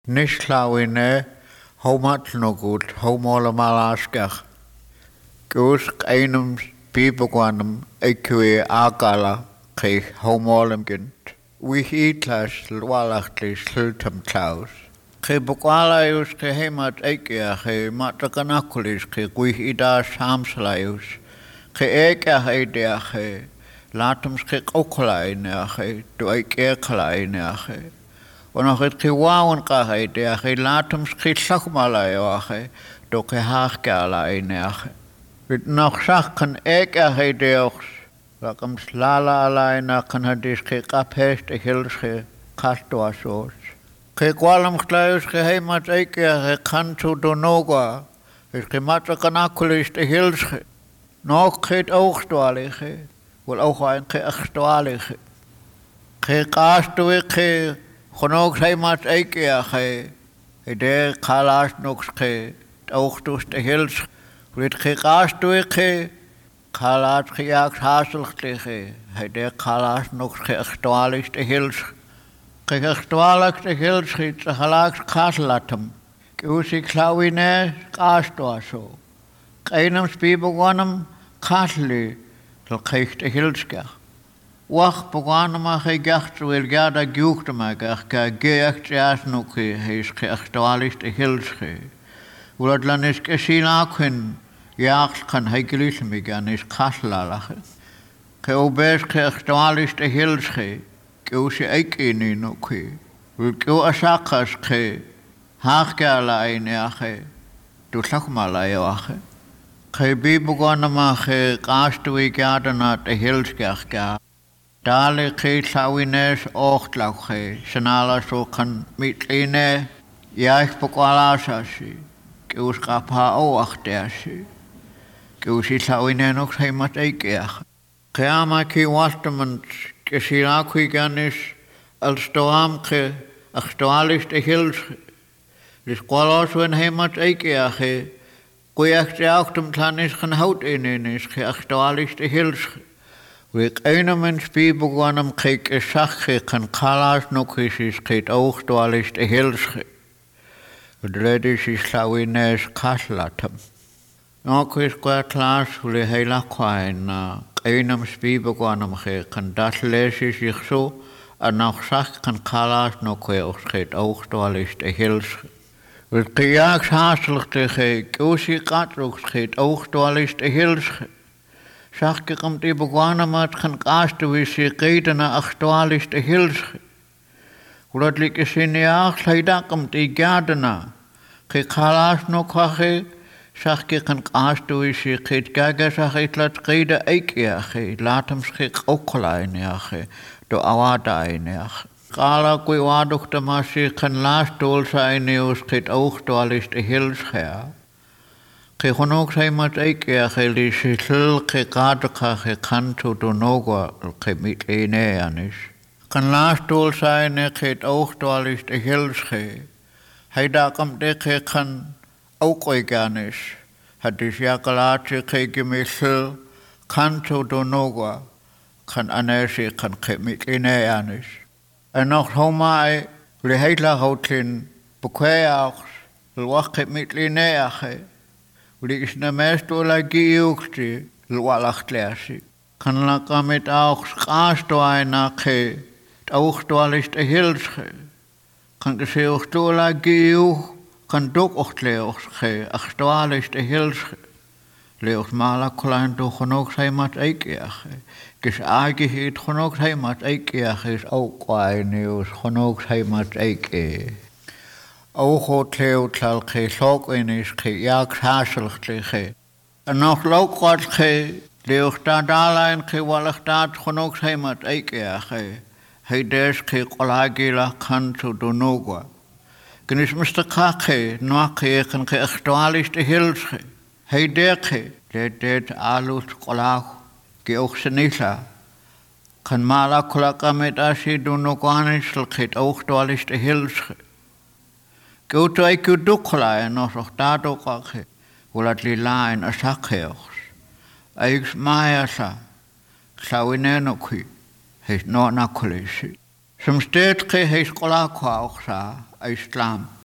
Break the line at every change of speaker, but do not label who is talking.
Nislawine homatnogut homolamalasgach. Gus einem Bibelquanum equi agala ke homolemgent. Wich itlas lwalachtis sultam klaus. Ke bukwalaius ke hemat ekia ke matakanakulis ke wich ida samslaius. Ke ekia idea ke latums ke okolaine ke do ekia kalaine ke. Wanneer het gewaun gaat, ja, ge laat hem schiet slagmalen, ja, door ge haarkalen, ja. Het nog zag kan ik er deels, dat hem slala alleen kan het is ge kaphest, heel ge kastoasos. Ge kwalm kluis gehemat ik ge kan zo donoga, is ge matakakulis de heel ge. Nog het oogstwalige, wel ook een ge achstwalige. Ge kastoe ge Genoeg hij maar ekia ge, de kalas nog ge, oogtus de hils, wit ge kaas toe ge, kalas gejaagd haaselig tegen, hij de kalas nog ge achtualis de hils, ge achtualis de hils giet, ze gelaaks kaslatum, ge klauwine kaas toe zo, keinam spiebegonem kasli, zal ge de hilskach. Wach begonnen mag ik echt wel ja dat jucht mag ik geëcht jas nog is geactualiseerd de hilsche. Hoe dat dan is gezien ook hun jacht kan hij gelezen me gaan is kaslalachen. Geobes geactualiseerd de hilsche. Geus ik in nog. Wil geo asakas ge haagkala in ja ge. Du sag mal ja ge. Ge bi begonnen mag kaastwe ja dan de hilsche. Dale ke sawines ochtlache sanala so kan mitline jaich pokwalasasi keus kapa oachtersi keus sawine nog heimat ekeach keama ki wastement kesiraku ganis als stoam ke actualis de hils dis kwalas wen heimat ekeach koeach jaachtum tanis kan hout in is ke actualis de hils We einem een spiebegonem kijk een zachtje kan kalas nog is kijk oogstwalis de hilsche. Het redis is lawines kaslatem. Nog is qua klaas hoe hele kwain einem spiebegonem kijk kan dat lezen zich zo en nog zacht kan kalas nog kijk oogstwalis de hilsche. Het gejaagd haastelijk te kijk ozie katroogs kijk oogstwalis de hilsche. Zag ik om die begonnen met gaan kaasten wie ze keten naar actualis de hilsche. Hoe dat lijkt is in de jacht, hij dacht om die gadena. Kijk helaas nog hage, zag ik een kaasten wie ze ket gaga zag ik laat keden eikjage, laat hem schik ook klein jage, door awada in jage. Kala kui waduch de masje kan laas doel zijn nieuws ket oogtualis de hilsche. Ke honok sai mat ekia ke li sitel ke kadaka ke kanto donoga ke mitene anis. Kan laastol sai ne ke oogtualis de hilsche. Hij dakam de ke kan ook oiganis. Het is jakalaatje ke gemisel kanto donoga kan anesi kan ke mitene anis. En nog homai li heila houtlin bekweaaks lwak ke mitene age. Die is na meestal lagi ukti lwalachtleasi. Kan laka met auch skaasto aina ke oogtualis de hilsche. Kan ge oogtu lagi uk kan dok ochtleogs ge achtualis de hilsche. Leogs mala klein to genoeg zijn mat eikjage. Kis aage het genoeg zijn mat eikjage is ook kwaai nieuws genoeg zijn mat eikje. Oog tleo tlal ge sok in is ge jaag haaselig ge. En nog look wat ge leogs dadala ge wallig daad genoeg zijn mat eikjage. Hij des ge kolagila kan zo donoga. Genis Mr. Kake nog ge kan ge actualis de hilsche. Hij deke dit alus kolag ge ook senisa. Kan mala kolaka met asi donoganis ge oogtualis de hilsche. Gauto ik u dokla en nog daar dokake. Wolat lila en asakheos. Eiks maayasa. Sawinenoki. He's not nakulisi. Some state ke he's kolakwa oksa islam.